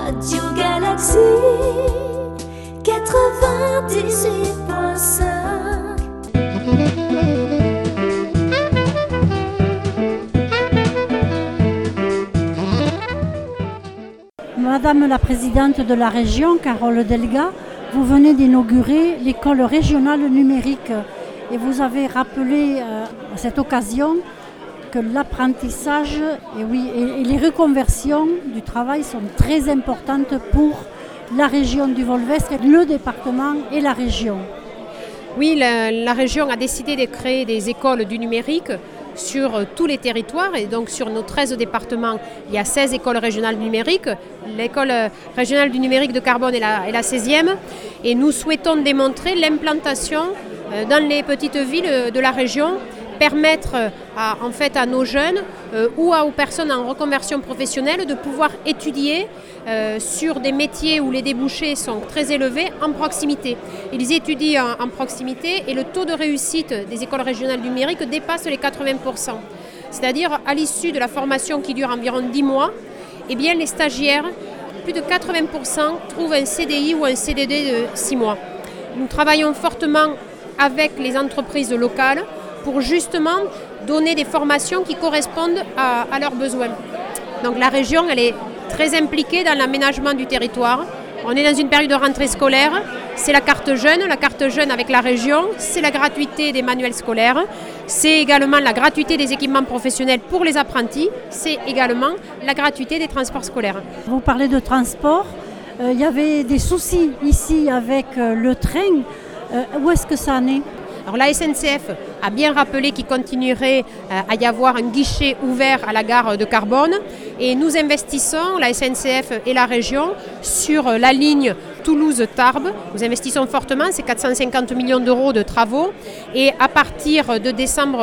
Radio Galaxie 98.5. Madame la présidente de la région, Carole Delga, vous venez d'inaugurer l'école régionale numérique et vous avez rappelé à cette occasion que l'apprentissage et les reconversions du travail sont très importantes pour la région du Volvestre, le département et la région. Oui, la région a décidé de créer des écoles du numérique sur tous les territoires et donc sur nos 13 départements, il y a 16 écoles régionales numériques. L'école régionale du numérique de Carbone est la 16e et nous souhaitons démontrer l'implantation dans les petites villes de la région, permettre à nos jeunes ou aux personnes en reconversion professionnelle de pouvoir étudier sur des métiers où les débouchés sont très élevés en proximité. Ils étudient en proximité et le taux de réussite des écoles régionales du numérique dépasse les 80%. C'est-à-dire à l'issue de la formation qui dure environ 10 mois, eh bien, les stagiaires, plus de 80% trouvent un CDI ou un CDD de 6 mois. Nous travaillons fortement avec les entreprises locales pour justement donner des formations qui correspondent à leurs besoins. Donc la région, elle est très impliquée dans l'aménagement du territoire. On est dans une période de rentrée scolaire, c'est la carte jeune avec la région, c'est la gratuité des manuels scolaires, c'est également la gratuité des équipements professionnels pour les apprentis, c'est également la gratuité des transports scolaires. Vous parlez de transport, il y avait des soucis ici avec le train, où est-ce que ça en est ? Alors la SNCF a bien rappelé qu'il continuerait à y avoir un guichet ouvert à la gare de Carbone et nous investissons, la SNCF et la région, sur la ligne Toulouse-Tarbes. Nous investissons fortement, c'est 450 millions d'euros de travaux et à partir de décembre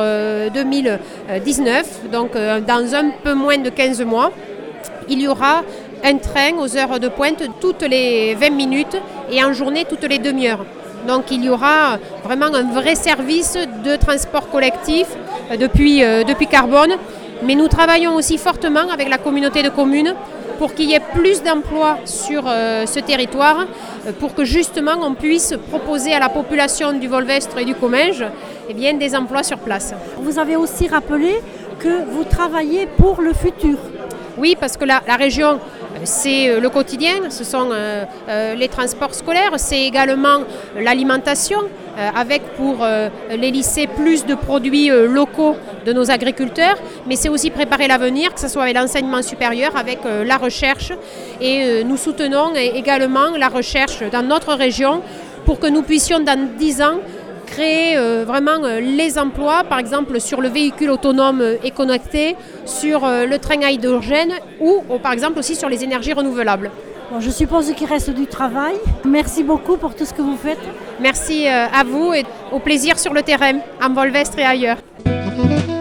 2019, donc dans un peu moins de 15 mois, il y aura un train aux heures de pointe toutes les 20 minutes et en journée toutes les demi-heures. Donc il y aura vraiment un vrai service de transport collectif depuis Carbone. Mais nous travaillons aussi fortement avec la communauté de communes pour qu'il y ait plus d'emplois sur ce territoire, pour que justement on puisse proposer à la population du Volvestre et du Comminges des emplois sur place. Vous avez aussi rappelé que vous travaillez pour le futur. Oui, parce que la région, c'est le quotidien, ce sont les transports scolaires, c'est également l'alimentation, avec pour les lycées plus de produits locaux de nos agriculteurs, mais c'est aussi préparer l'avenir, que ce soit avec l'enseignement supérieur, avec la recherche. Et nous soutenons également la recherche dans notre région pour que nous puissions dans 10 ans créer vraiment les emplois, par exemple sur le véhicule autonome et connecté, sur le train à hydrogène ou par exemple aussi sur les énergies renouvelables. Bon, je suppose qu'il reste du travail. Merci beaucoup pour tout ce que vous faites. Merci à vous et au plaisir sur le terrain, en Volvestre et ailleurs.